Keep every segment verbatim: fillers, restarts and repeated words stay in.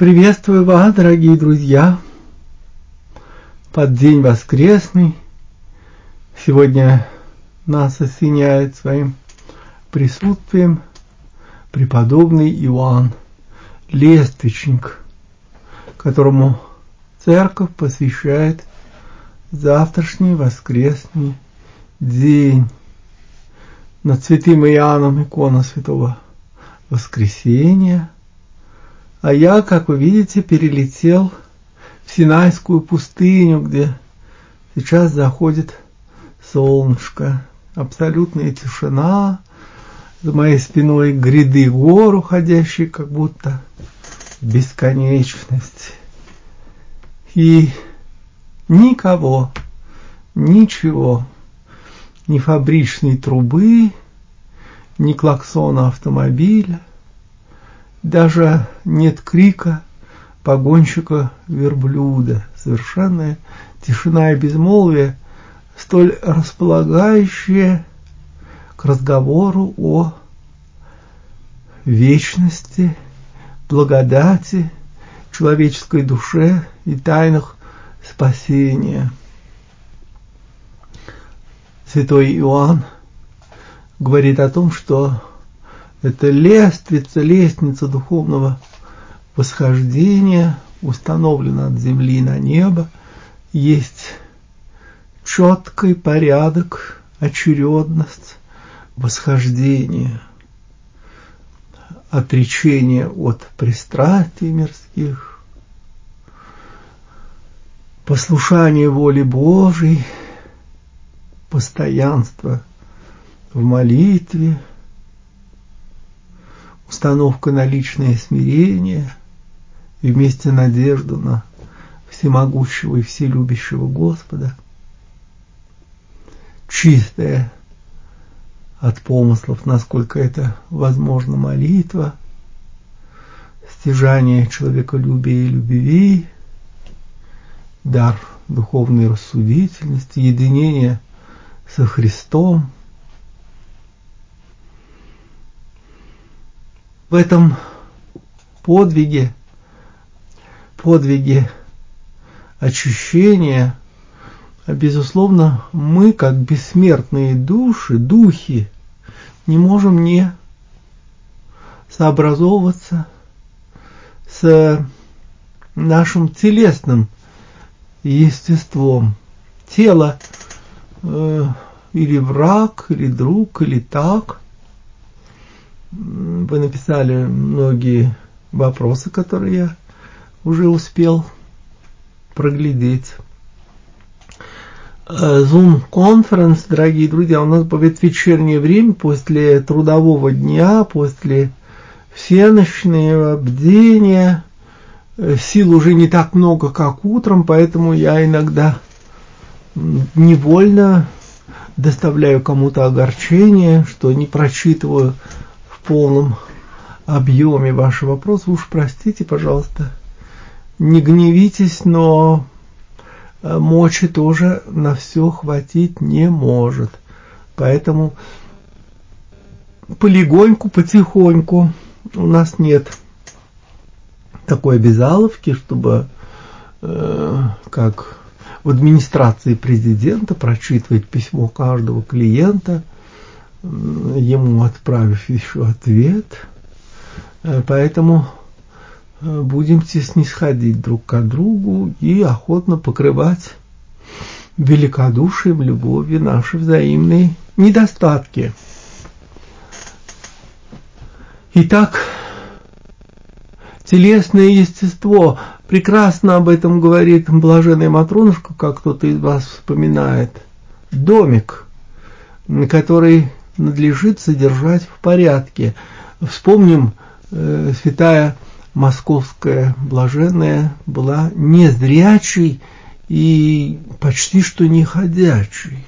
Приветствую вас, дорогие друзья, под день воскресный. Сегодня нас осеняет своим присутствием преподобный Иоанн Лествичник, которому церковь посвящает завтрашний воскресный день. Над святым Иоанном икона Святого Воскресения. А я, как вы видите, перелетел в Синайскую пустыню, где сейчас заходит солнышко. Абсолютная тишина, за моей спиной гряды гор, уходящие как будто в бесконечность. И никого, ничего, ни фабричной трубы, ни клаксона автомобиля. Даже нет крика погонщика верблюда. Совершенная тишина и безмолвие, столь располагающие к разговору о вечности, благодати, человеческой душе и тайнах спасения. Святой Иоанн говорит о том, что это лестница, лестница духовного восхождения, установлена от земли на небо, есть четкий порядок, очередность восхождения, отречение от пристрастий мирских, послушание воле Божией, постоянство в молитве, установка на личное смирение и вместе надежду на всемогущего и вселюбящего Господа, чистая от помыслов, насколько это возможно, молитва, стяжание человеколюбия и любви, дар духовной рассудительности, единение со Христом. В этом подвиге, подвиге очищения, безусловно, мы, как бессмертные души, духи, не можем не сообразовываться с нашим телесным естеством. Тело э, или враг, или друг, или так. Вы написали многие вопросы, которые я уже успел проглядеть. Zoom-конференц, дорогие друзья, у нас будет вечернее время, после трудового дня, после всеночного бдения. Сил уже не так много, как утром, поэтому я иногда невольно доставляю кому-то огорчение, что не прочитываю в полном объеме ваши вопросы. Уж простите, пожалуйста, не гневитесь, но мочи тоже на все хватить не может. Поэтому полегоньку, потихоньку. У нас нет такой обязаловки, чтобы э, как в администрации президента прочитывать письмо каждого клиента, ему отправив еще ответ. Поэтому будемте снисходить друг к другу и охотно покрывать великодушием, любовью наши взаимные недостатки. Итак, телесное естество. Прекрасно об этом говорит блаженная Матронушка, как кто-то из вас вспоминает. Домик, который надлежит содержать в порядке. Вспомним, э, святая Московская блаженная была незрячей и почти что не ходячей.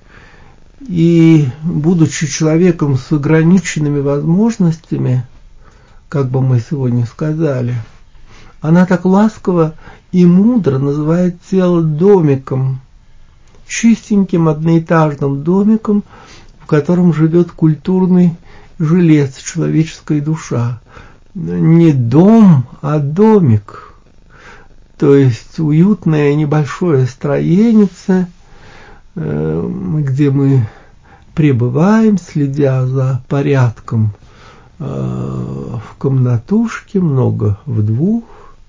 И, будучи человеком с ограниченными возможностями, как бы мы сегодня сказали, она так ласково и мудро называет тело домиком, чистеньким одноэтажным домиком, в котором живет культурный жилец, человеческая душа. не дом, а домик. То есть уютное небольшое строенице, где мы пребываем, следя за порядком в комнатушке, много в двух.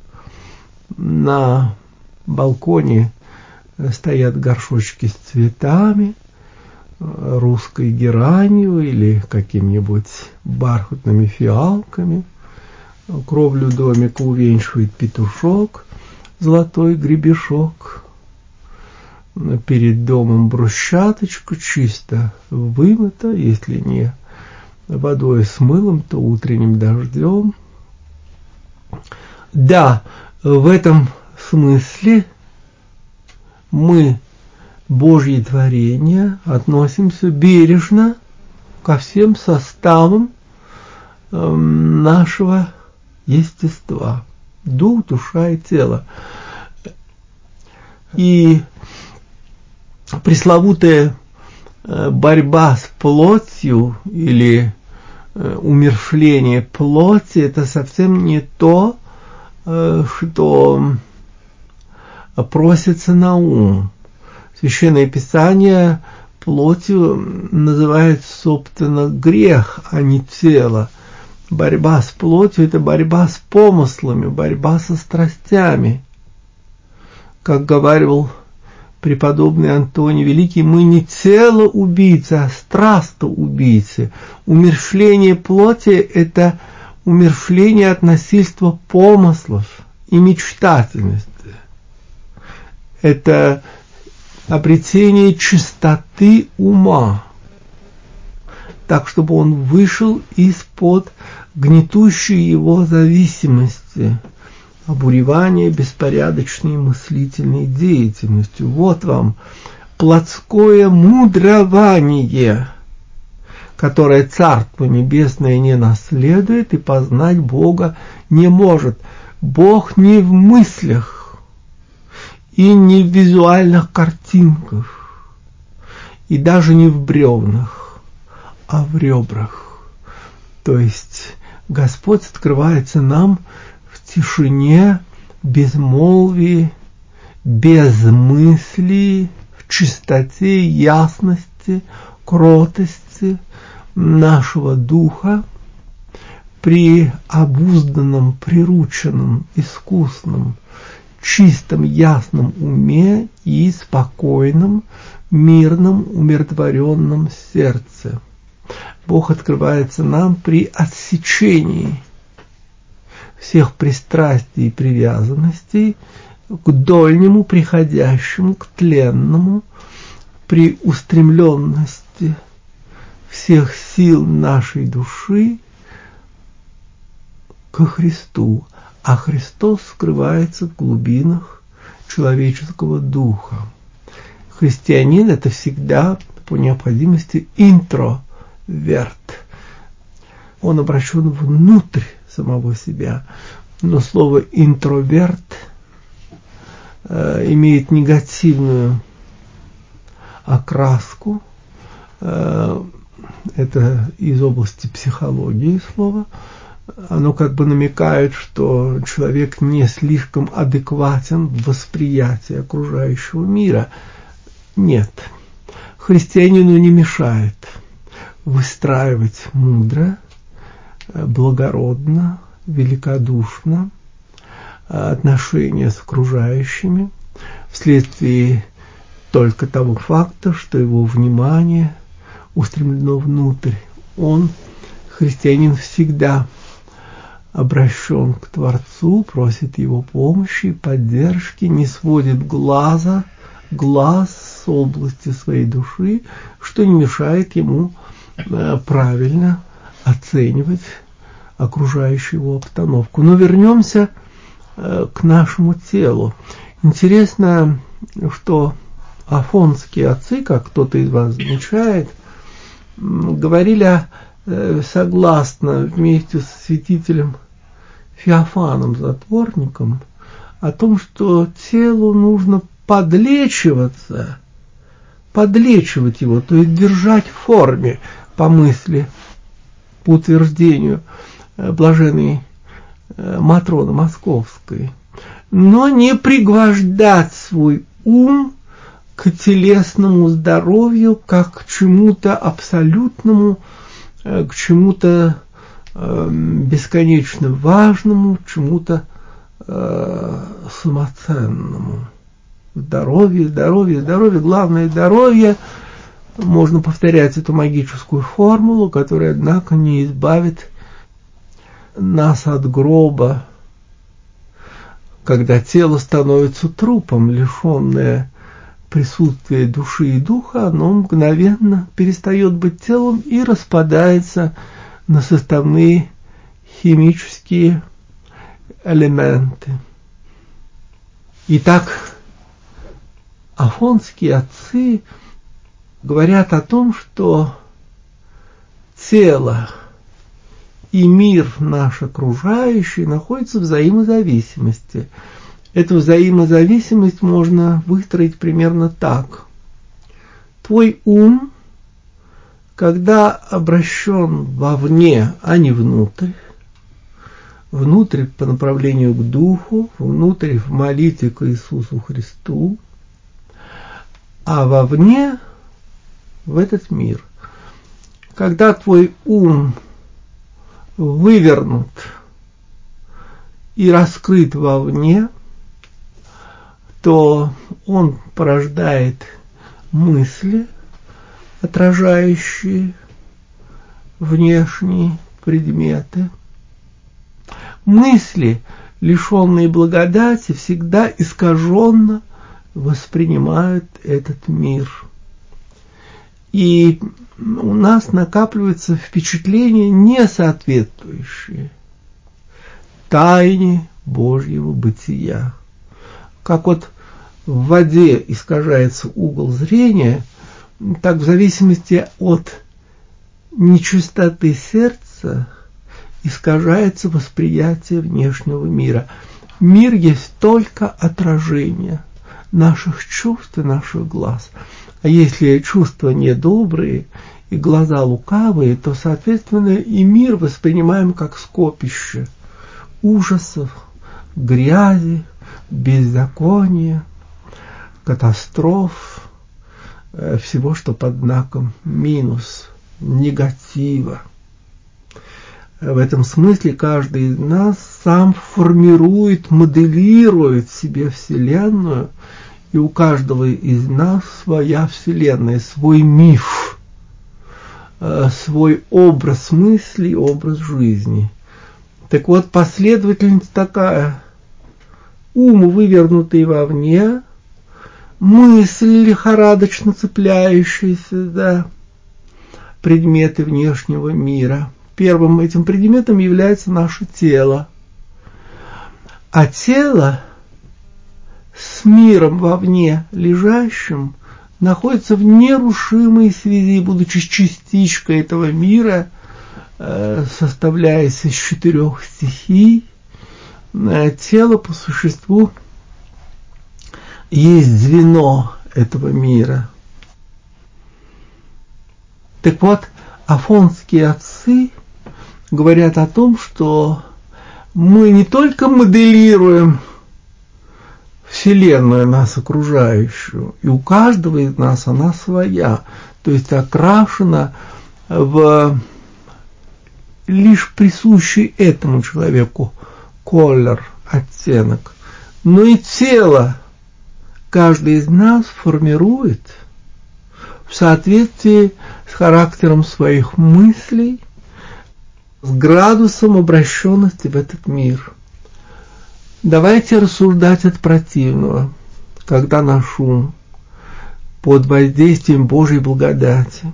На балконе стоят горшочки с цветами, русской геранью или какими-нибудь бархатными фиалками. Кровлю домика увенчивает петушок, золотой гребешок. Перед домом брусчаточка чисто вымыта, если не водой с мылом, то утренним дождем. Да, в этом смысле мы, Божьи творения, относимся бережно ко всем составам э, нашего естества, дух, душа и тело. И пресловутая борьба с плотью или умерщвление плоти – это совсем не то, что просится на ум. Священное Писание плотью называет, собственно, грех, а не тело. Борьба с плотью – это борьба с помыслами, борьба со страстями. Как говорил преподобный Антоний Великий, мы не тело-убийцы, а страсто-убийцы. Умерщвление плоти – это умерщвление от насильства помыслов и мечтательности. Это обретение чистоты ума, так, чтобы он вышел из-под гнетущей его зависимости, обуревания беспорядочной мыслительной деятельностью. Вот вам плотское мудрование, которое Царство Небесное не наследует и познать Бога не может. Бог не в мыслях и не в визуальных картинках, и даже не в бревнах, а в ребрах. То есть Господь открывается нам в тишине, безмолвии, безмыслии, в чистоте, ясности, кротости нашего духа, при обузданном, прирученном, искусном, чистом, ясном уме и спокойном, мирном, умиротворенном сердце. Бог открывается нам при отсечении всех пристрастий и привязанностей к дольнему, приходящему, к тленному, при устремленности всех сил нашей души ко Христу, а Христос скрывается в глубинах человеческого духа. Христианин – это всегда по необходимости интроверт. Он обращен внутрь самого себя. Но слово интроверт э, имеет негативную окраску. Э, это из области психологии слово. Оно как бы намекает, что человек не слишком адекватен в восприятии окружающего мира. Нет, христианину не мешает выстраивать мудро, благородно, великодушно отношения с окружающими вследствие только того факта, что его внимание устремлено внутрь. Он, христианин, всегда обращен к Творцу, просит его помощи, поддержки, не сводит глаза, глаз с области своей души, что не мешает ему правильно оценивать окружающую его обстановку. Но вернемся к нашему телу. Интересно, что афонские отцы, как кто-то из вас замечает, говорили согласно вместе с святителем Феофаном Затворником о том, что телу нужно подлечиваться, подлечивать его, то есть держать в форме, по мысли, по утверждению блаженной Матроны Московской, но не пригвождать свой ум к телесному здоровью, как к чему-то абсолютному, к чему-то э, бесконечно важному, к чему-то э, самоценному. Здоровье, здоровье, здоровье, главное здоровье. Можно повторять эту магическую формулу, которая, однако, не избавит нас от гроба, когда тело становится трупом, лишенное присутствия души и духа, оно мгновенно перестает быть телом и распадается на составные химические элементы. Итак, афонские отцы говорят о том, что тело и мир наш окружающий находятся в взаимозависимости. Эту взаимозависимость можно выстроить примерно так. Твой ум, когда обращен вовне, а не внутрь, внутрь по направлению к Духу, внутрь в молитве к Иисусу Христу, а вовне в этот мир. Когда твой ум вывернут и раскрыт вовне, то он порождает мысли, отражающие внешние предметы. Мысли, лишенные благодати, всегда искаженно воспринимают этот мир. И у нас накапливаются впечатления, не соответствующие тайне Божьего бытия. Как вот в воде искажается угол зрения, так в зависимости от нечистоты сердца искажается восприятие внешнего мира. Мир есть только отражение наших чувств и наших глаз. А если чувства недобрые и глаза лукавые, то, соответственно, и мир воспринимаем как скопище ужасов, грязи, беззакония, катастроф, всего, что под знаком минус, негатива. В этом смысле каждый из нас сам формирует, моделирует себе Вселенную, и у каждого из нас своя Вселенная, свой миф, свой образ мысли, образ жизни. Так вот, последовательность такая: ум, вывернутый вовне, мысль, лихорадочно цепляющаяся за предметы внешнего мира. Первым этим предметом является наше тело. А тело с миром вовне лежащим находится в нерушимой связи, будучи частичкой этого мира, составляясь из четырех стихий. Тело по существу есть звено этого мира. Так вот, афонские отцы говорят о том, что мы не только моделируем Вселенную нас окружающую, и у каждого из нас она своя, то есть окрашена в лишь присущий этому человеку колор, оттенок, но и тело каждый из нас формирует в соответствии с характером своих мыслей, с градусом обращенности в этот мир. Давайте рассуждать от противного, когда наш ум под воздействием Божьей благодати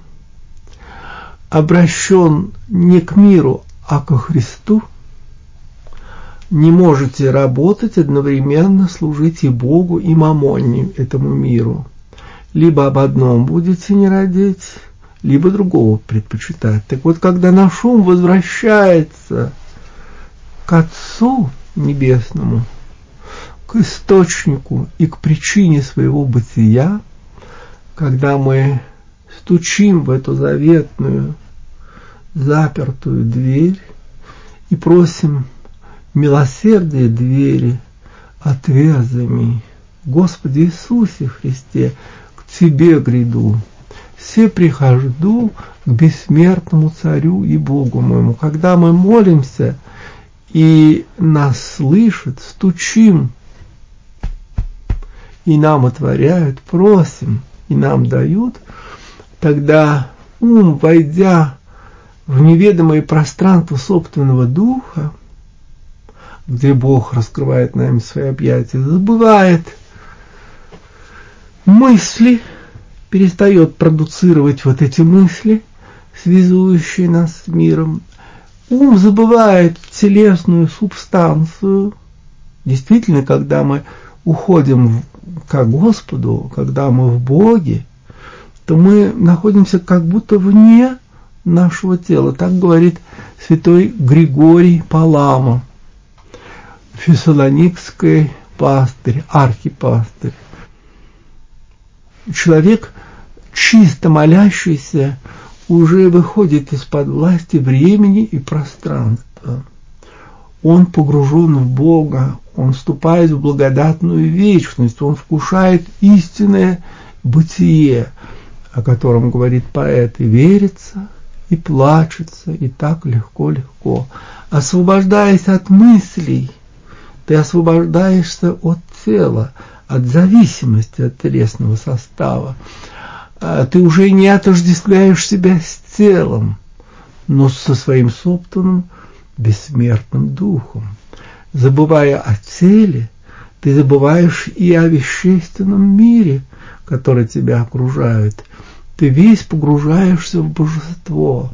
обращен не к миру, а ко Христу. Не можете работать одновременно, служить и Богу, и мамоне, этому миру. Либо об одном будете не родить, либо другого предпочитать. Так вот, когда наш ум возвращается к Отцу Небесному, к источнику и к причине своего бытия, когда мы стучим в эту заветную запертую дверь и просим милосердие двери отверзами. Господи Иисусе Христе, к Тебе гряду, все прихожду к бессмертному Царю и Богу моему. Когда мы молимся и нас слышат, стучим, и нам отворяют, просим, и нам дают, тогда ум, войдя в неведомое пространство собственного духа, где Бог раскрывает нам свои объятия, забывает мысли, перестает продуцировать вот эти мысли, связующие нас с миром. Ум забывает телесную субстанцию. Действительно, когда мы уходим к Господу, когда мы в Боге, то мы находимся как будто вне нашего тела. Так говорит святой Григорий Палама, фессалоникский пастырь, архипастырь. Человек, чисто молящийся, уже выходит из-под власти времени и пространства. Он погружен в Бога, он вступает в благодатную вечность, он вкушает истинное бытие, о котором говорит поэт, и верится, и плачется, и так легко-легко. Освобождаясь от мыслей, ты освобождаешься от тела, от зависимости от телесного состава. Ты уже не отождествляешь себя с телом, но со своим собственным бессмертным духом. Забывая о теле, ты забываешь и о вещественном мире, который тебя окружает. Ты весь погружаешься в божество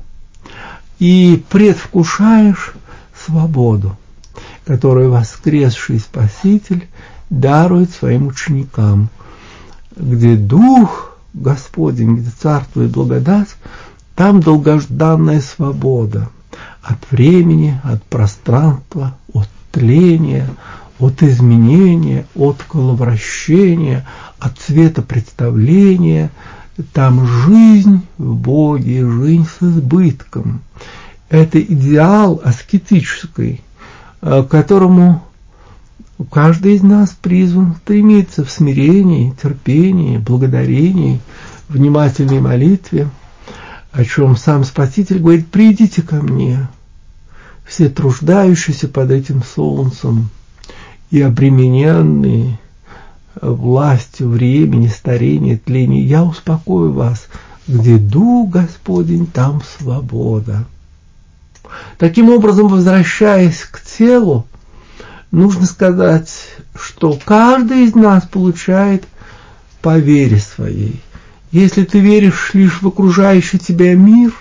и предвкушаешь свободу, которую воскресший Спаситель дарует своим ученикам, где Дух Господень, где царство и благодать, там долгожданная свобода от времени, от пространства, от тления, от изменения, от коловращения, от цветопредставления. Там жизнь в Боге, жизнь с избытком. Это идеал аскетический, к которому каждый из нас призван стремиться в смирении, терпении, благодарении, внимательной молитве, о чем сам Спаситель говорит: «Придите ко мне, все труждающиеся под этим солнцем и обремененные властью времени, старения, тления, я успокою вас, где Дух Господень, там свобода». Таким образом, возвращаясь к телу, нужно сказать, что каждый из нас получает по вере своей. Если ты веришь лишь в окружающий тебя мир,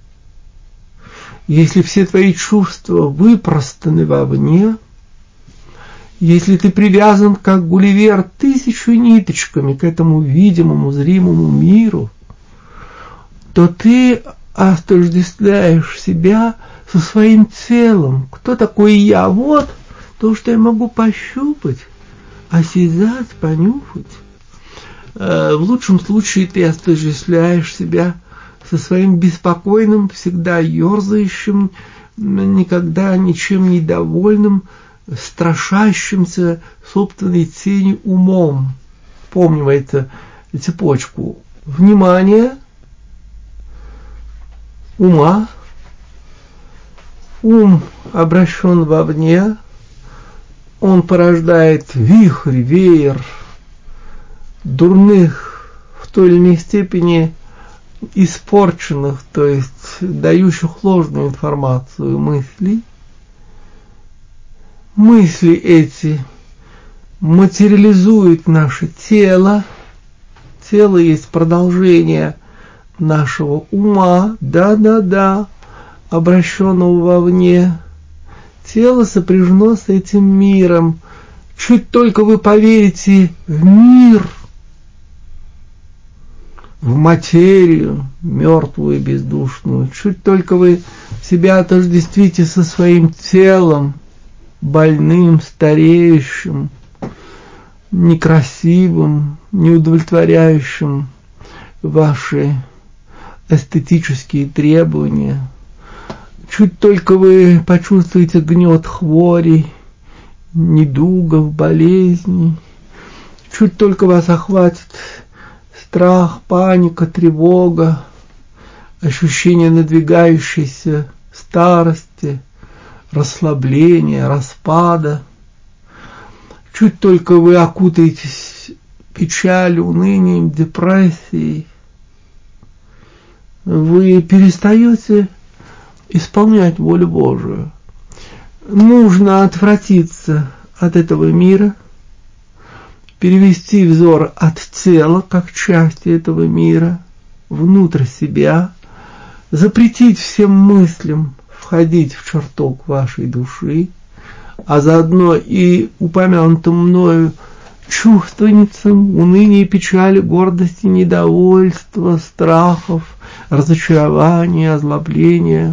если все твои чувства выпростаны вовне, если ты привязан, как Гулливер, тысячу ниточками к этому видимому, зримому миру, то ты отождествляешь себя со своим телом. Кто такой я? Вот то, что я могу пощупать, осязать, понюхать. В лучшем случае ты отождествляешь себя со своим беспокойным, всегда ерзающим, никогда ничем не довольным, страшащимся собственной тени умом. Помним эту цепочку. Внимание, ума, ум обращен вовне, он порождает вихрь, веер дурных, в той или иной степени испорченных, то есть дающих ложную информацию мыслей. Мысли эти материализуют наше тело. Тело есть продолжение нашего ума, да-да-да, обращенного вовне. Тело сопряжено с этим миром. Чуть только вы поверите в мир, в материю мертвую и бездушную, чуть только вы себя отождествите со своим телом, больным, стареющим, некрасивым, неудовлетворяющим ваши эстетические требования, Чуть только вы почувствуете гнет хворей, недугов, болезней, чуть только вас охватит страх, паника, тревога, ощущение надвигающейся старости, расслабления, распада, чуть только вы окутаетесь печалью, унынием, депрессией, вы перестаете исполнять волю Божию. Нужно отвратиться от этого мира, перевести взор от тела, как части этого мира, внутрь себя, запретить всем мыслям входить в чертог вашей души, а заодно и упомянутым мною чувственницам, уныния, печали, гордости, недовольства, страхов, разочарования, озлобления.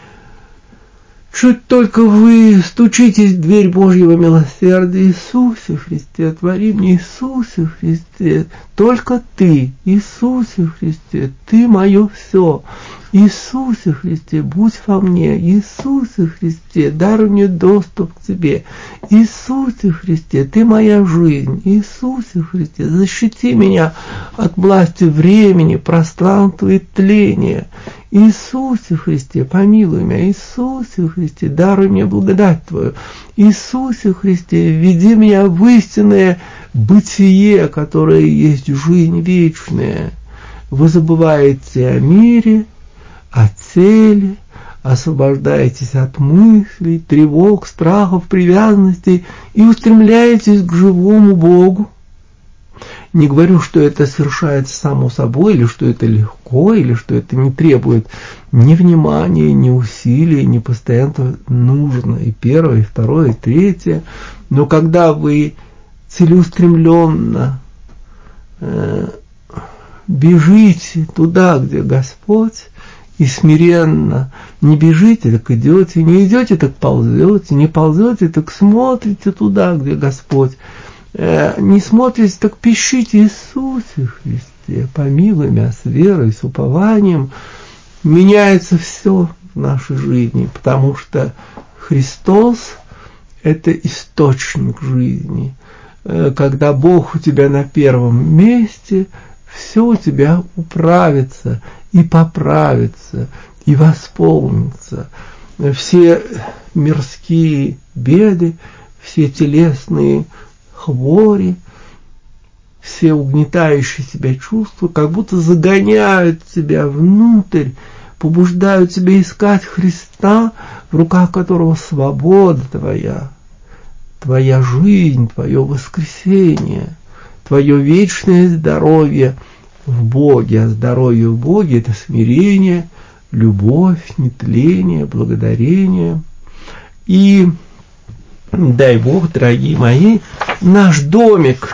Чуть только вы стучитесь в дверь Божьего милосердия: Иисусе Христе, твори мне, Иисусе Христе, только Ты, Иисусе Христе, Ты мое все, Иисусе Христе, будь во мне, Иисусе Христе, даруй мне доступ к Тебе, Иисусе Христе, Ты моя жизнь, Иисусе Христе, защити меня от власти времени, пространства и тления, Иисусе Христе, помилуй меня, Иисусе Христе, даруй мне благодать Твою, Иисусе Христе, введи меня в истинное бытие, которое есть жизнь вечная. Вы забываете о мире, о цели, освобождаетесь от мыслей, тревог, страхов, привязанностей и устремляетесь к живому Богу. Не говорю, что это совершается само собой, или что это легко, или что это не требует ни внимания, ни усилий, ни постоянства. Нужно и первое, и второе, и третье. Но когда вы целеустремленно э, бежите туда, где Господь, и смиренно не бежите, так идете, не идете, так ползете, не ползете, так смотрите туда, где Господь, не смотрите, так пищите: Иисусе Христе, помилуй меня, с верой, с упованием. Меняется все в нашей жизни, потому что Христос – это источник жизни. Когда Бог у тебя на первом месте, все у тебя управится и поправится, и восполнится. Все мирские беды, все телесные хвори, все угнетающие себя чувства как будто загоняют тебя внутрь, побуждают тебя искать Христа, в руках которого свобода твоя, твоя жизнь, твое воскресение, твое вечное здоровье в Боге. А здоровье в Боге – это смирение, любовь, нетление, благодарение. И дай Бог, дорогие мои, наш домик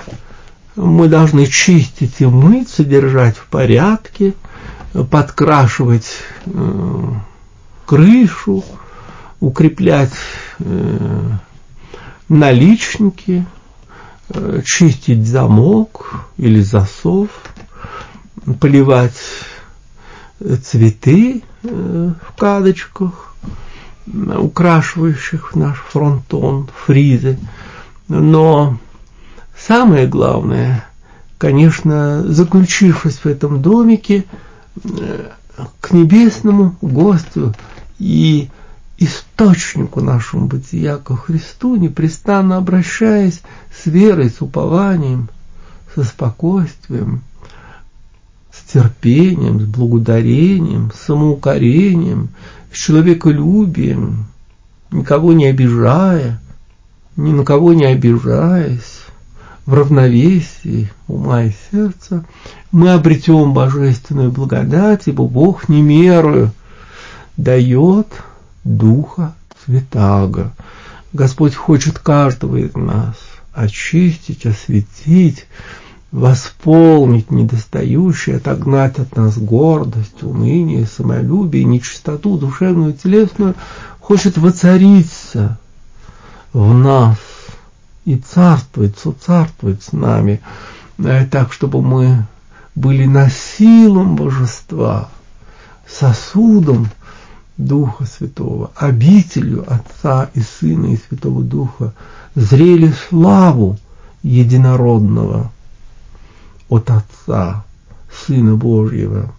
мы должны чистить и мыть, содержать в порядке, подкрашивать э, крышу, укреплять э, наличники, э, чистить замок или засов, поливать цветы э, в кадочках, украшивающих наш фронтон, фризы. Но самое главное, конечно, заключившись в этом домике, к небесному гостю и источнику нашего бытия, ко Христу, непрестанно обращаясь с верой, с упованием, со спокойствием, с терпением, с благодарением, с самоукорением, с человеколюбием, никого не обижая, ни на кого не обижаясь, в равновесии ума и сердца, мы обретем божественную благодать, ибо Бог не мерою дает Духа Святаго. Господь хочет каждого из нас очистить, осветить, восполнить недостающее, отогнать от нас гордость, уныние, самолюбие, нечистоту душевную и телесную, хочет воцариться в нас и царствовать, соцарствовать с нами, так, чтобы мы были носилом божества, сосудом Духа Святого, обителью Отца и Сына и Святого Духа, зрели славу единородного от Отца, Сына Божьего.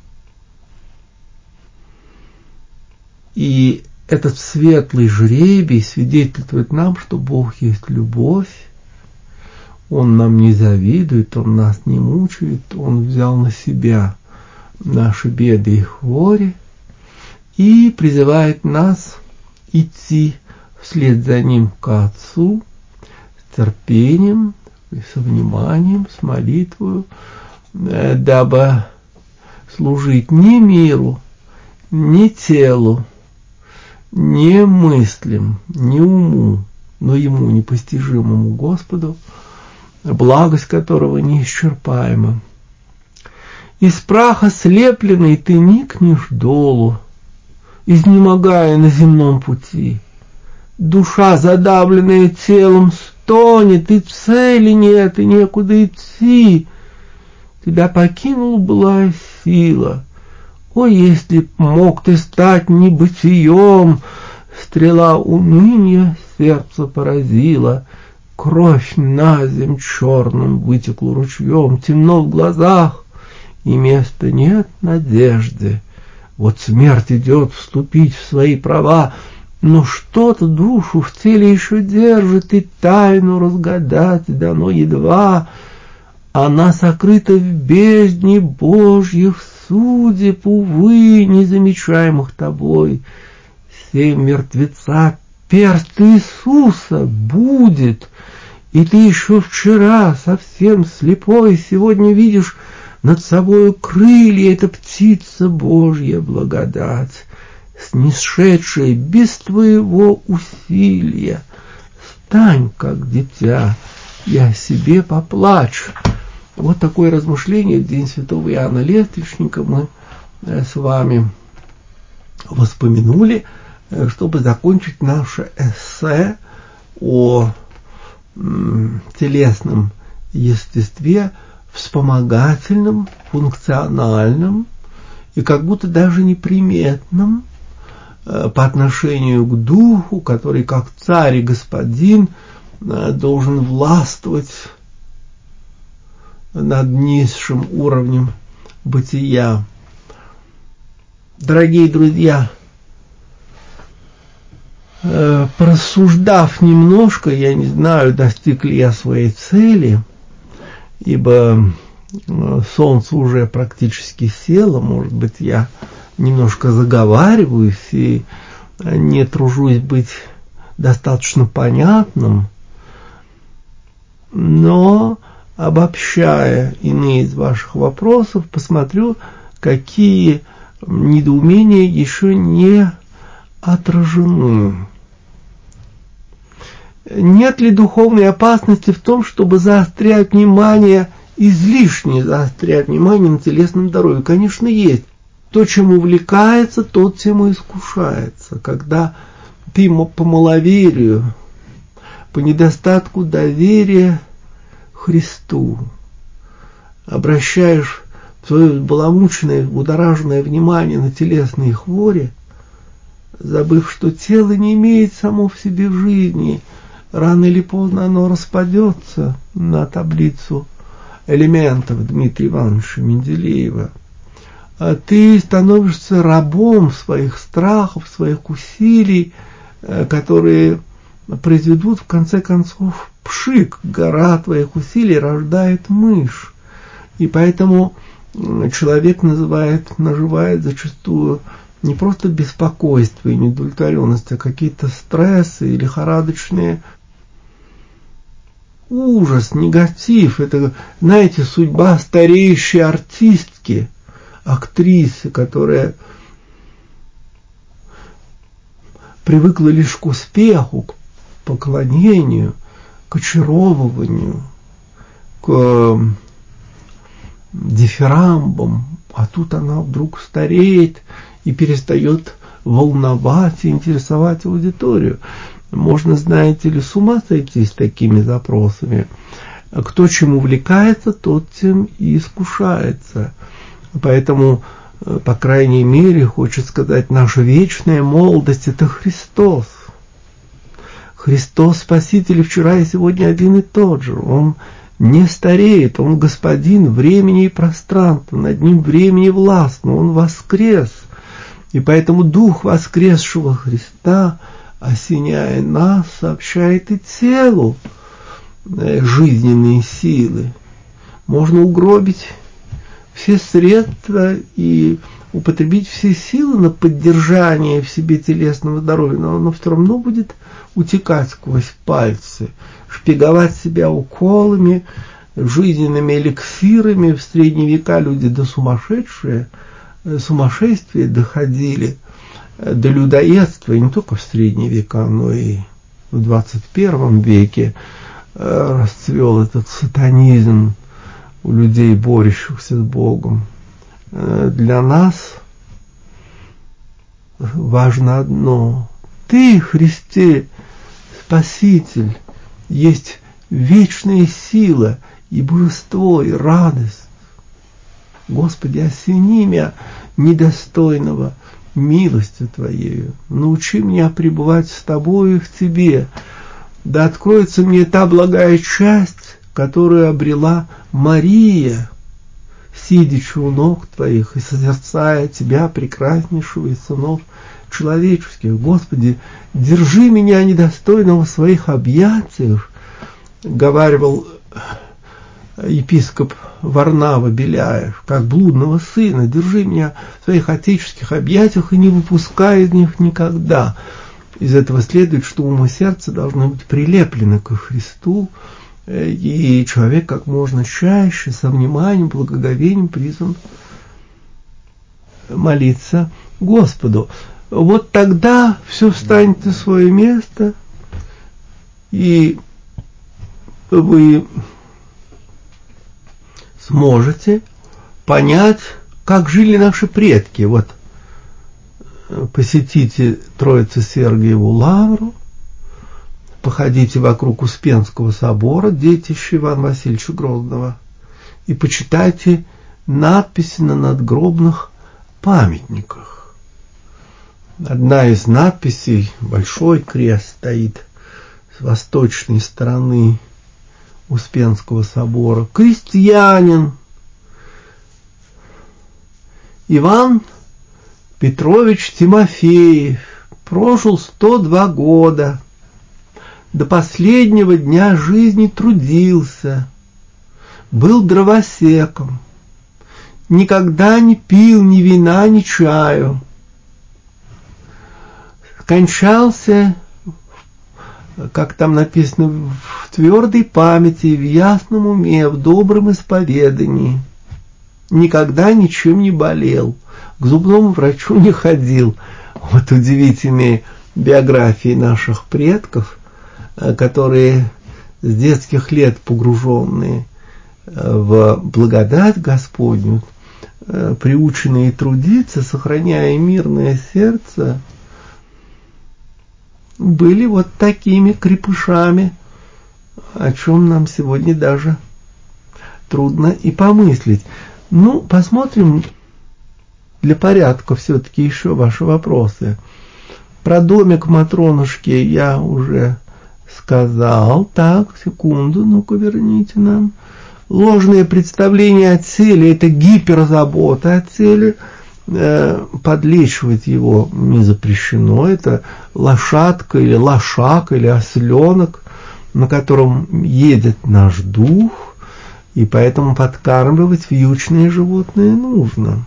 И этот светлый жребий свидетельствует нам, что Бог есть любовь, Он нам не завидует, Он нас не мучает, Он взял на себя наши беды и хвори и призывает нас идти вслед за Ним к Отцу с терпением, со вниманием, с молитвою, дабы служить не миру, не телу, не мыслям, не уму, но Ему непостижимому Господу, благость которого неисчерпаема. Из праха слепленный ты никнешь долу, изнемогая на земном пути. Душа, задавленная телом, стонет, и цели нет, и некуда идти. Тебя покинула былая сила. О, если б мог ты стать небытием, стрела уныния сердце поразила, кровь на земь черным вытекла ручьем, темно в глазах, и места нет надежды. Вот смерть идет вступить в свои права, но что-то душу в теле еще держит, и тайну разгадать дано едва. Она сокрыта в бездне Божьих судеб, увы, незамечаемых тобой. Семь мертвеца перст Иисуса будет, и ты еще вчера совсем слепой, сегодня видишь над собою крылья, это птица Божья благодать, снисшедшая без твоего усилия. Стань, как дитя, и о себе поплачь. Вот такое размышление в день святого Иоанна Лествичника мы с вами воспомянули, чтобы закончить наше эссе о телесном естестве, вспомогательном, функциональном и как будто даже неприметном по отношению к духу, который как царь и господин должен властвовать над низшим уровнем бытия. Дорогие друзья, порассуждав немножко, я не знаю, достиг ли я своей цели, ибо солнце уже практически село, может быть, я немножко заговариваюсь и не тружусь быть достаточно понятным, но, обобщая иные из ваших вопросов, посмотрю, какие недоумения еще не отражены. Нет ли духовной опасности в том, чтобы заострять внимание, излишне заострять внимание на телесном здоровье? Конечно, есть. То, чем увлекается, тот тем и искушается. Когда ты по маловерию, по недостатку доверия Христу обращаешь свое баламученное, будораженное внимание на телесные хвори, забыв, что тело не имеет само в себе жизни, рано или поздно оно распадется на таблицу элементов Дмитрия Ивановича Менделеева, а ты становишься рабом своих страхов, своих усилий, которые произведут в конце концов пшик. Гора твоих усилий рождает мышь. И поэтому человек называет, наживает зачастую не просто беспокойство и неудовлетворенность, а какие-то стрессы и лихорадочные ужас, негатив. Это, знаете, судьба стареющей артистки, актрисы, которая привыкла лишь к успеху, к поклонению, к очаровыванию, к дифирамбам, а тут она вдруг стареет и перестает волновать и интересовать аудиторию. Можно, знаете ли, с ума сойти с такими запросами. Кто чем увлекается, тот тем и искушается. Поэтому по крайней мере, хочет сказать, наша вечная молодость – это Христос. Христос Спаситель вчера и сегодня один и тот же. Он не стареет, Он господин времени и пространства, над ним времени властно, Он воскрес. И поэтому Дух воскресшего Христа, осеняя нас, сообщает и телу жизненные силы. Можно угробить все средства и употребить все силы на поддержание в себе телесного здоровья, но оно все равно будет утекать сквозь пальцы, шпиговать себя уколами, жизненными эликсирами. В средние века люди до сумасшедшие, сумасшествия доходили, до людоедства, и не только в средние века, но и в двадцать первом веке расцвел этот сатанизм у людей, борющихся с Богом. Для нас важно одно: Ты, Христе, Спаситель, есть вечная сила и божество, и радость. Господи, осени меня недостойного милостью Твоею. Научи меня пребывать с Тобою и в Тебе. Да откроется мне та благая часть, которую обрела Мария, сидячи у ног Твоих и созерцая Тебя, прекраснейшего из сынов человеческих. Господи, держи меня недостойного в своих объятиях, говаривал епископ Варнава Беляев, как блудного сына, держи меня в своих отеческих объятиях и не выпускай из них никогда. Из этого следует, что ум и сердце должны быть прилеплены ко Христу, и человек как можно чаще, со вниманием, благоговением призван молиться Господу. Вот тогда все встанет на свое место, и вы сможете понять, как жили наши предки. Вот посетите Троице-Сергиеву лавру, походите вокруг Успенского собора, детище Ивана Васильевича Грозного, и почитайте надписи на надгробных памятниках. Одна из надписей, большой крест стоит с восточной стороны Успенского собора. Крестьянин Иван Петрович Тимофеев прожил сто два года. До последнего дня жизни трудился, был дровосеком, никогда не пил ни вина, ни чаю. Кончался, как там написано, в твердой памяти, в ясном уме, в добром исповедании. Никогда ничем не болел, к зубному врачу не ходил. Вот удивительные биографии наших предков, которые с детских лет погруженные в благодать Господню, приученные трудиться, сохраняя мирное сердце, были вот такими крепышами, о чем нам сегодня даже трудно и помыслить. Ну, посмотрим для порядка все-таки еще ваши вопросы. Про домик Матронушки я уже сказал. Так, секунду, ну-ка верните нам. Ложное представление о цели – это гиперзабота о цели. Э, подлечивать его не запрещено. Это лошадка или лошак или осленок, на котором едет наш дух, и поэтому подкармливать вьючные животные нужно.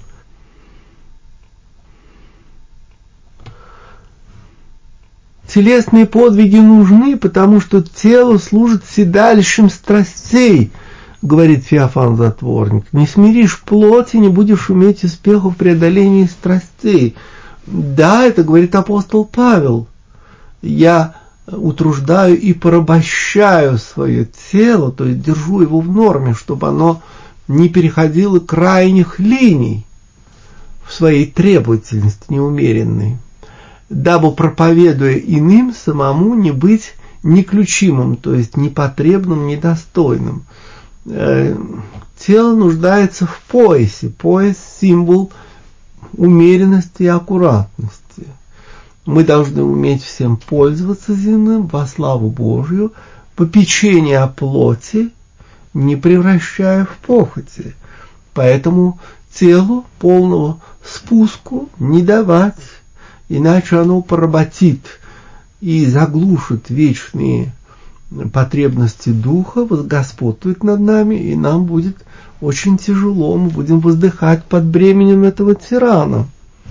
Телесные подвиги нужны, потому что тело служит седалищем страстей, говорит Феофан Затворник. Не смиришь плоти, не будешь иметь успеха в преодолении страстей. Да, это говорит апостол Павел. Я утруждаю и порабощаю свое тело, то есть держу его в норме, чтобы оно не переходило крайних линий в своей требовательности неумеренной, дабы, проповедуя иным, самому не быть неключимым, то есть непотребным, недостойным. э, тело нуждается в поясе. Пояс – символ умеренности и аккуратности. Мы должны уметь всем пользоваться земным во славу Божью, попечение о плоти, не превращая в похоти. Поэтому телу полного спуску не давать, иначе оно поработит и заглушит вечные потребности духа, возгосподствует над нами, и нам будет очень тяжело, мы будем воздыхать под бременем этого тирана.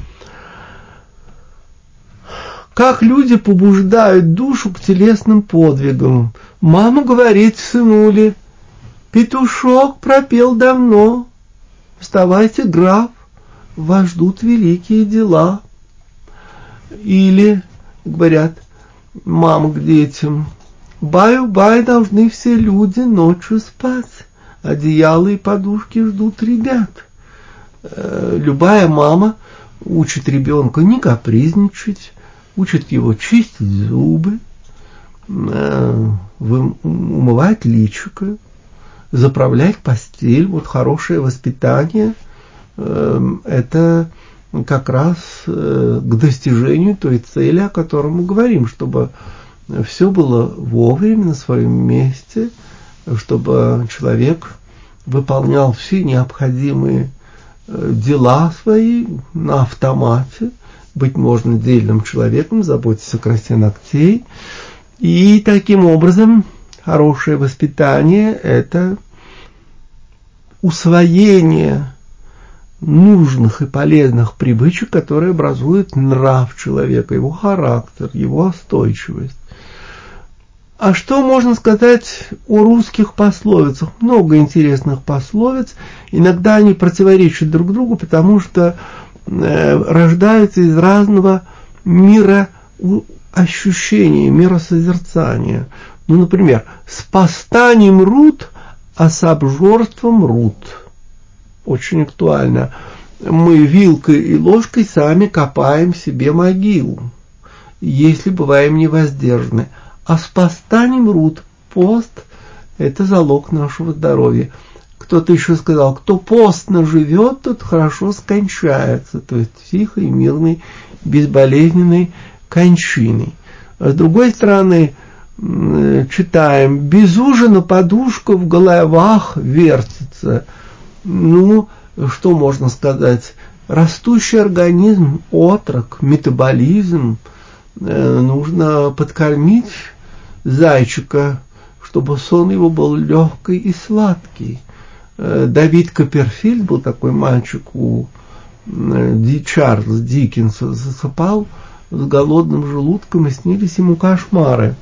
Как люди побуждают душу к телесным подвигам? Мама говорит сынуле: петушок пропел давно, вставайте, граф, вас ждут великие дела. Или говорят мама к детям: баю-бай, должны все люди ночью спать, одеяло и подушки ждут ребят. Любая мама учит ребенка не капризничать, учит его чистить зубы, умывать личико, заправлять постель. Вот хорошее воспитание – это как раз к достижению той цели, о которой мы говорим, чтобы все было вовремя, на своем месте, чтобы человек выполнял все необходимые дела свои на автомате, быть можно дельным человеком, заботиться о красе ногтей. И таким образом хорошее воспитание – это усвоение нужных и полезных привычек, которые образуют нрав человека, его характер, его устойчивость. А что можно сказать о русских пословицах? Много интересных пословиц. Иногда они противоречат друг другу, потому что э, рождаются из разного мира ощущения, миросозерцания. Ну, например, «с поста не мрут, а с обжорством мрут». Очень актуально. Мы вилкой и ложкой сами копаем себе могилу, если бываем невоздержаны. А с поста не мрут. Пост – это залог нашего здоровья. Кто-то еще сказал: кто постно живет, тот хорошо скончается, то есть тихой, мирной, безболезненной кончиной. А с другой стороны, читаем: без ужина подушка в головах вертится. Ну, что можно сказать? Растущий организм, отрок, метаболизм. Нужно подкормить зайчика, чтобы сон его был легкий и сладкий. Давид Копперфильд, был такой мальчик у Ди Чарльз Диккенса, засыпал с голодным желудком, и снились ему кошмары.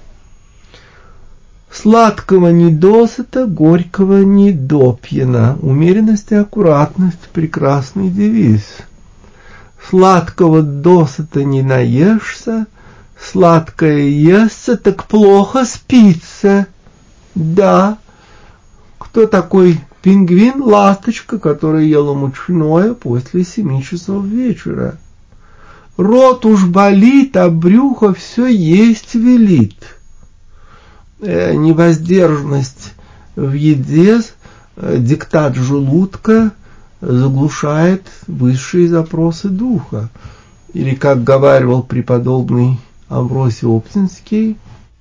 Сладкого не досыта, горького не допьяна. Умеренность и аккуратность – прекрасный девиз. Сладкого досыта не наешься, сладкое естся, так плохо спится. Да, кто такой пингвин? Ласточка, которая ела мучное после семи часов вечера. Рот уж болит, а брюхо все есть велит. Э, невоздержанность в еде, э, диктат желудка заглушает высшие запросы духа. Или, как говаривал преподобный Амвросий Оптинский: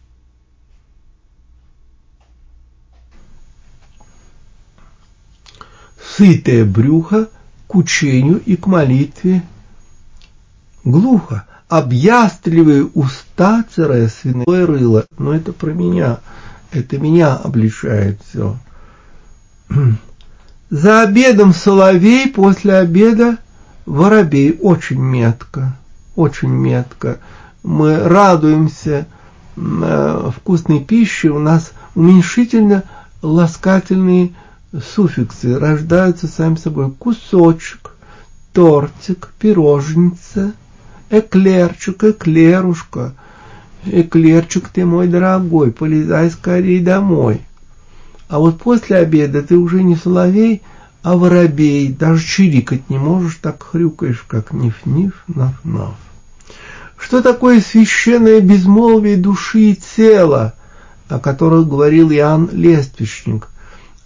сытое брюхо к учению и к молитве глухо, объястливые уста тире свиное рыло. Но это про меня, это меня обличает все. За обедом соловей, после обеда воробей. Очень метко, очень метко. Мы радуемся э, вкусной пище, у нас уменьшительно-ласкательные суффиксы рождаются сами собой. Кусочек, тортик, пирожница, эклерчик, эклерушка. Эклерчик ты мой дорогой, полезай скорей домой. А вот после обеда ты уже не соловей, а воробей. Даже чирикать не можешь, так хрюкаешь, как ниф-ниф, наф-наф. Что такое священное безмолвие души и тела, о которых говорил Иоанн Лествичник?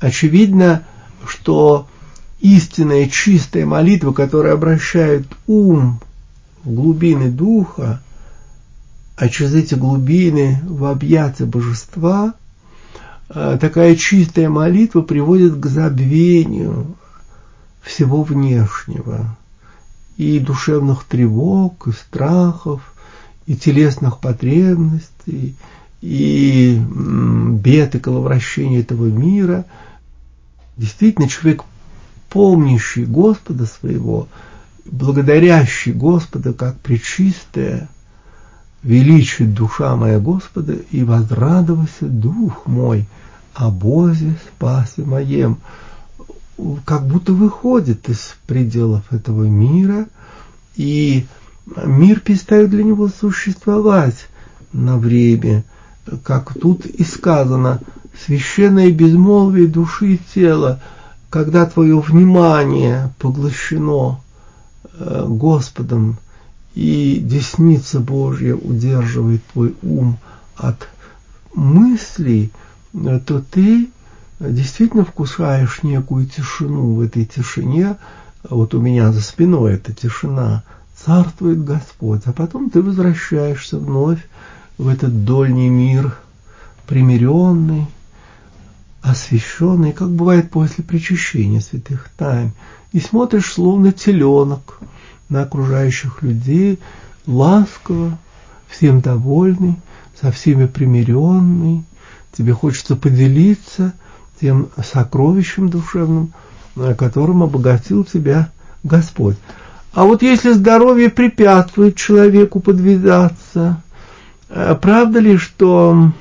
Очевидно, что истинная чистая молитва, которая обращает ум в глубины духа, а через эти глубины в объятия божества, такая чистая молитва приводит к забвению всего внешнего, и душевных тревог, и страхов, и телесных потребностей, и бед и коловращения этого мира. Действительно, человек, помнящий Господа своего, благодарящий Господа как пречистое, величит душа моя Господа, и возрадовался дух мой о Бозе спасе моем. Как будто выходит из пределов этого мира, и мир перестает для него существовать на время, как тут и сказано, священное безмолвие души и тела, когда твое внимание поглощено Господом, и десница Божья удерживает твой ум от мыслей, то ты действительно вкушаешь некую тишину. В этой тишине, вот у меня за спиной эта тишина, царствует Господь, а потом ты возвращаешься вновь в этот дольний мир, примиренный, освященный, как бывает после причащения святых тайн, и смотришь словно теленок на окружающих людей, ласково, всем довольный, со всеми примиренный. Тебе хочется поделиться тем сокровищем душевным, которым обогатил тебя Господь. А вот если здоровье препятствует человеку подвязаться, правда ли, что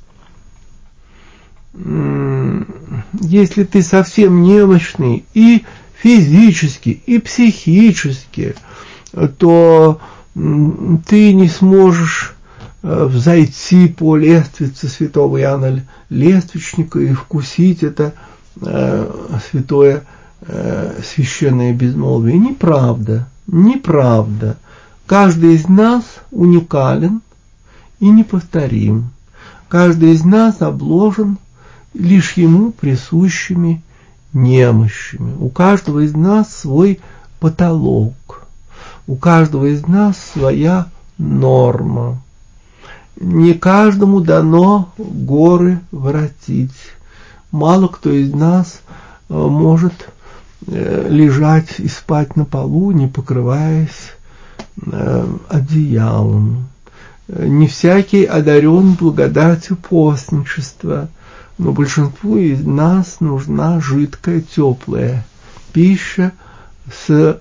если ты совсем немощный и физически, и психически, то ты не сможешь взойти по лестнице святого Иоанна Лествичника и вкусить это святое священное безмолвие. Неправда, неправда. Каждый из нас уникален и неповторим. Каждый из нас обложен лишь ему присущими немощами. У каждого из нас свой потолок. У каждого из нас своя норма. Не каждому дано горы воротить. Мало кто из нас может лежать и спать на полу, не покрываясь одеялом. Не всякий одарен благодатью постничества, но большинству из нас нужна жидкая, теплая пища с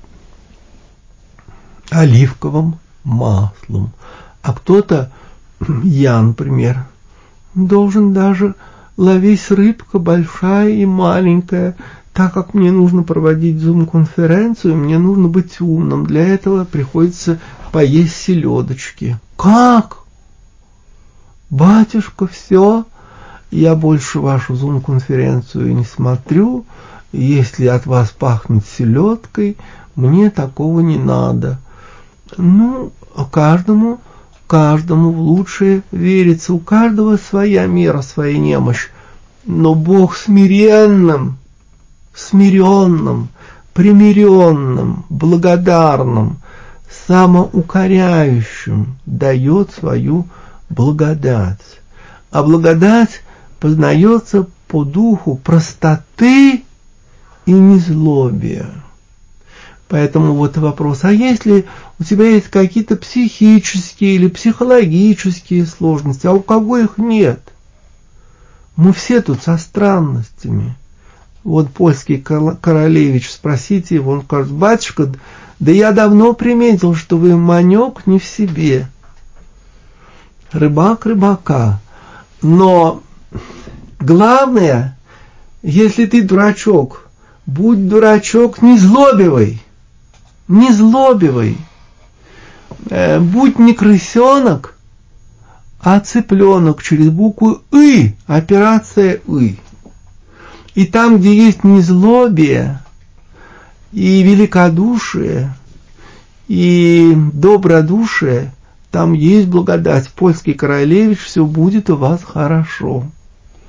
оливковым маслом. А кто-то, я, например, должен даже ловить рыбка большая и маленькая. Так как мне нужно проводить зум-конференцию, мне нужно быть умным. Для этого приходится поесть селедочки. Как? Батюшка, все, я больше вашу зум-конференцию не смотрю. Если от вас пахнет селедкой, мне такого не надо. Ну, каждому, каждому в лучшее верится. У каждого своя мера, своя немощь. Но Бог смиренным, смиренным, примиренным, благодарным, самоукоряющим дает свою благодать. А благодать познается по духу простоты и незлобия. Поэтому вот вопрос, а если у тебя есть какие-то психические или психологические сложности, а у кого их нет? Мы все тут со странностями. Вот польский королевич, спросите его, он скажет: батюшка, да я давно приметил, что вы манек не в себе. Рыбак рыбака. Но главное, если ты дурачок, будь дурачок незлобивый, незлобивый. Будь не крысенок, а цыпленок через букву «ы», операция «ы». И там, где есть незлобие, и великодушие, и добродушие, там есть благодать. Польский королевич, все будет у вас хорошо.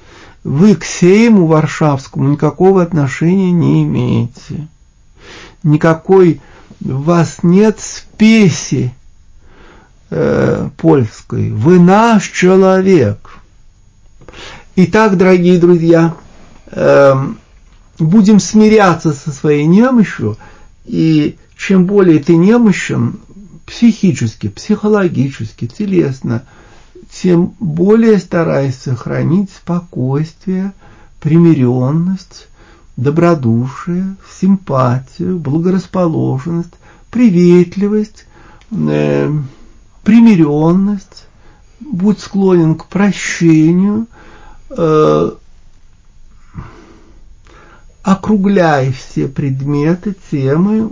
вы к Сейму Варшавскому никакого отношения не имеете. Никакой у вас нет спеси э, польской. Вы наш человек. Итак, дорогие друзья, э, будем смиряться со своей немощью, и чем более ты немощен психически, психологически, телесно, тем более старайся сохранить спокойствие, примиренность, добродушие, симпатию, благорасположенность, приветливость, э, примиренность, будь склонен к прощению, э, округляй все предметы, темы,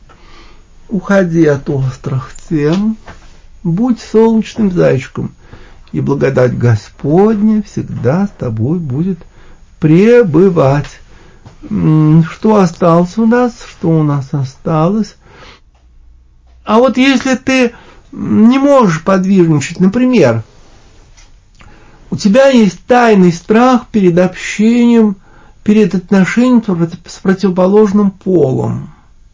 уходи от острых тем, будь солнечным зайчиком, и благодать Господня всегда с тобой будет пребывать. Что осталось у нас? Что у нас осталось? А вот если ты не можешь подвижничать, например, у тебя есть тайный страх перед общением, перед отношением с противоположным полом,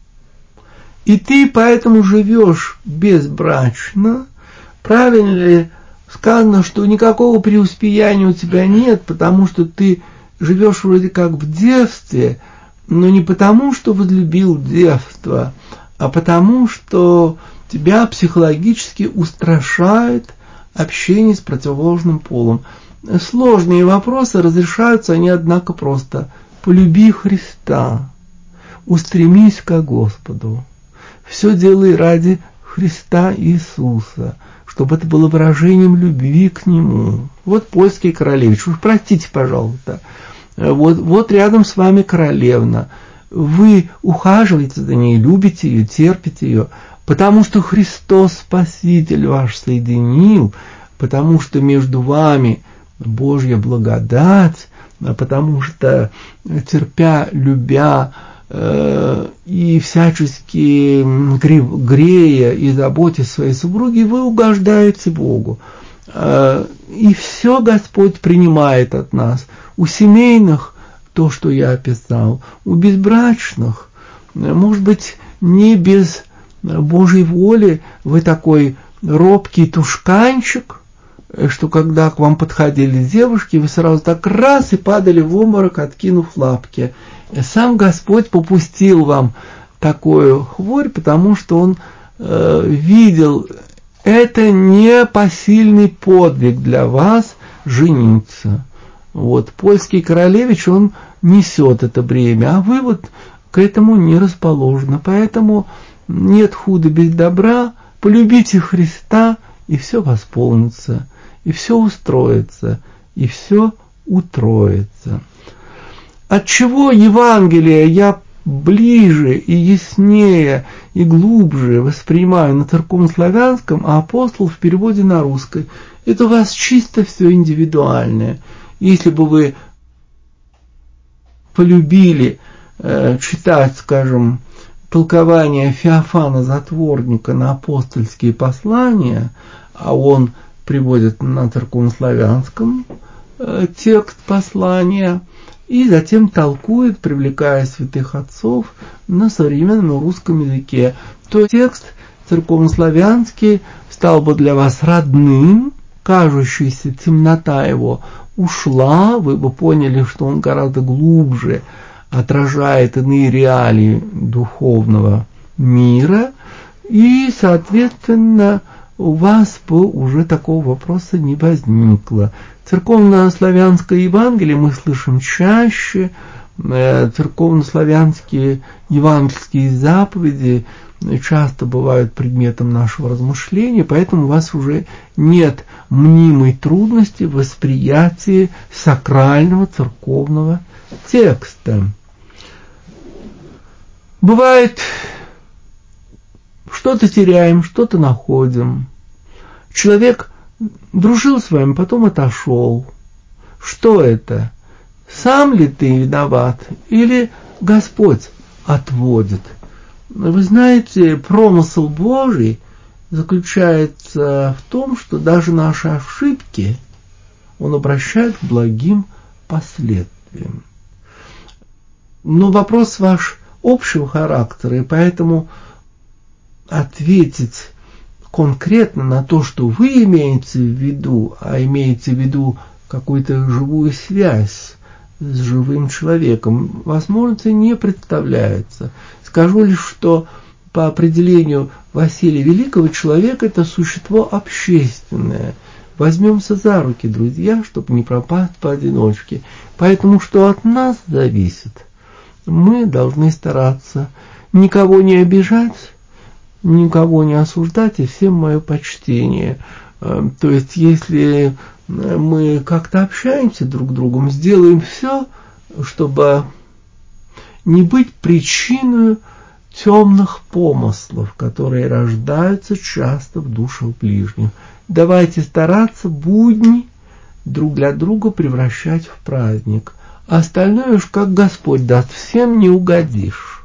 и ты поэтому живешь безбрачно, правильно ли сказано, что никакого преуспеяния у тебя нет, потому что ты живешь вроде как в девстве, но не потому, что возлюбил девство, а потому, что тебя психологически устрашает общение с противоположным полом. Сложные вопросы разрешаются они, однако, просто. Полюби Христа, устремись к Господу, все делай ради Христа Иисуса, чтобы это было выражением любви к Нему. Вот польский королевич, уж простите, пожалуйста, вот, вот рядом с вами королевна, вы ухаживаете за ней, любите ее, терпите ее, потому что Христос Спаситель ваш соединил, потому что между вами Божья благодать, потому что, терпя, любя э, и всячески грея и заботясь о своей супруге, вы угождаете Богу. Э, и все Господь принимает от нас. У семейных то, что я описал, у безбрачных, может быть, не без Божьей воли вы такой робкий тушканчик, что когда к вам подходили девушки, вы сразу так раз и падали в обморок, откинув лапки. Сам Господь попустил вам такую хворь, потому что Он э, видел, это не посильный подвиг для вас жениться. Вот, польский королевич, он несет это бремя, а вы вот к этому не расположены. Поэтому нет худа без добра, полюбите Христа, и все восполнится. И все устроится, и все утроится. Отчего Евангелие я ближе и яснее и глубже воспринимаю на церковнославянском, а апостол в переводе на русский? Это у вас чисто все индивидуальное. Если бы вы полюбили э, читать, скажем, толкование Феофана Затворника на апостольские послания, а он приводит на церковнославянском э, текст послания и затем толкует, привлекая святых отцов на современном русском языке, то текст церковнославянский стал бы для вас родным, кажущаяся темнота его ушла, вы бы поняли, что он гораздо глубже отражает иные реалии духовного мира, и, соответственно, у вас бы уже такого вопроса не возникло. Церковно-славянское Евангелие мы слышим чаще, церковно-славянские евангельские заповеди часто бывают предметом нашего размышления, поэтому у вас уже нет мнимой трудности в восприятии сакрального церковного текста. Бывает, что-то теряем, что-то находим. Человек дружил с вами, потом отошел. Что это? Сам ли ты виноват? Или Господь отводит? Вы знаете, промысл Божий заключается в том, что даже наши ошибки Он обращает к благим последствиям. Но вопрос ваш общего характера, и поэтому ответить конкретно на то, что вы имеете в виду, а имеете в виду какую-то живую связь с живым человеком, возможности не представляется. Скажу лишь, что по определению Василия Великого человек – это существо общественное. Возьмемся за руки, друзья, чтобы не пропасть поодиночке. Поэтому что от нас зависит, мы должны стараться никого не обижать, никого не осуждать, и всем мое почтение. То есть, если мы как-то общаемся друг с другом, сделаем все, чтобы не быть причиной темных помыслов, которые рождаются часто в душах ближних. Давайте стараться будни друг для друга превращать в праздник. А остальное уж как Господь даст, всем не угодишь.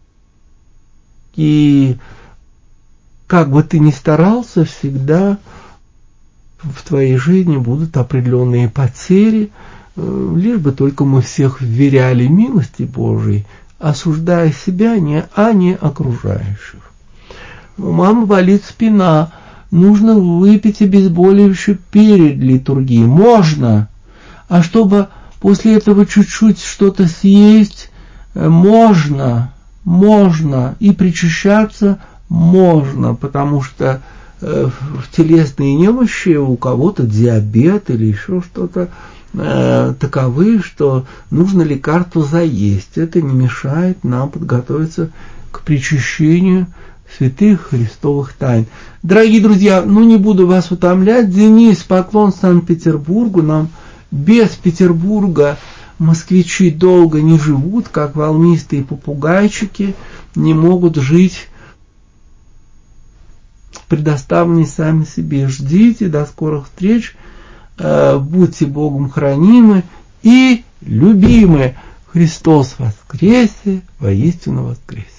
И как бы ты ни старался, всегда в твоей жизни будут определенные потери, лишь бы только мы всех вверяли милости Божией, осуждая себя, не, а не окружающих. У мамы болит спина, нужно выпить обезболивающее перед литургией. Можно, а чтобы после этого чуть-чуть что-то съесть, можно, можно, и причащаться можно, потому что э, телесные немощи, у кого-то диабет или еще что-то, э, таковы, что нужно лекарство заесть. Это не мешает нам подготовиться к причащению святых христовых тайн. Дорогие друзья, ну не буду вас утомлять. Денис, поклон Санкт-Петербургу. Нам без Петербурга москвичи долго не живут, как волнистые попугайчики не могут жить, предоставленные сами себе. Ждите, до скорых встреч, будьте Богом хранимы и любимы. Христос воскресе, воистину воскресе.